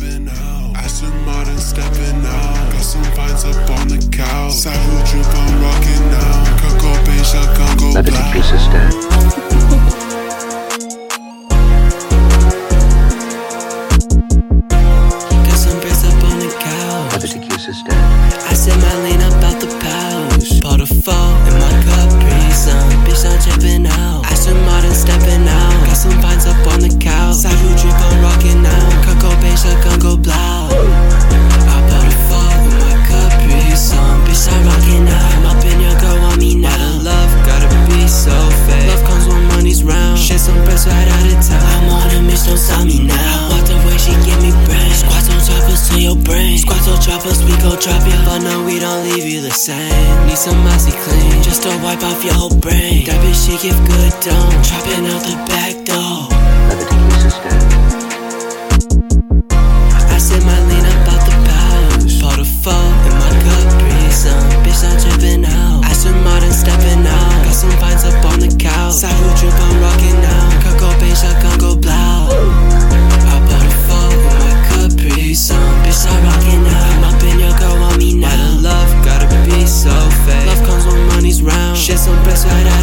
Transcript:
stepping out. Aston Martin stepping out. Got some vines up on the couch. Savile drip, I'm rocking now. Coco beige, I gon' go Levity black. Q System. Got some bricks up on the couch. Levity Q System. I said my lean up out the pouch. Bought a fall in my Capri Sun. Bitch, I'm tripping out. Aston Martin stepping out. Got some vines up on the couch. Savile drip, I'm rocking now. Coco beige, I gon' go blow. I bought a fall in my Capri Sun. Bitch, I'm rocking out. I'm up in your girl on me now. The love gotta be so fake. Love comes when money's round. Shit some bricks right out of town. I'm on a mission, don't stop me now. I walk the way she give me brain. Squats on choppers to your brain. Squats on choppers, we gon' drop ya. But no, we don't leave you the same. Need some mossy clean, just to wipe off your whole brain. That bitch, she give good dome. Dropping out the back door. Levity Q System. I said my lean up out the pouch. Bought a fall in my Capri Sun. Bitch, I'm tripping out. Aston Martin stepping out. Got some vines up on the couch. Savile drip, I'm rocking now. Coco beige, I gon' go blow. I bought a fall in my Capri Sun. Bitch, I'm rocking now. I'm up in your girl on me now. The love gotta be so fake. Love comes when money's round. Shit some bricks right out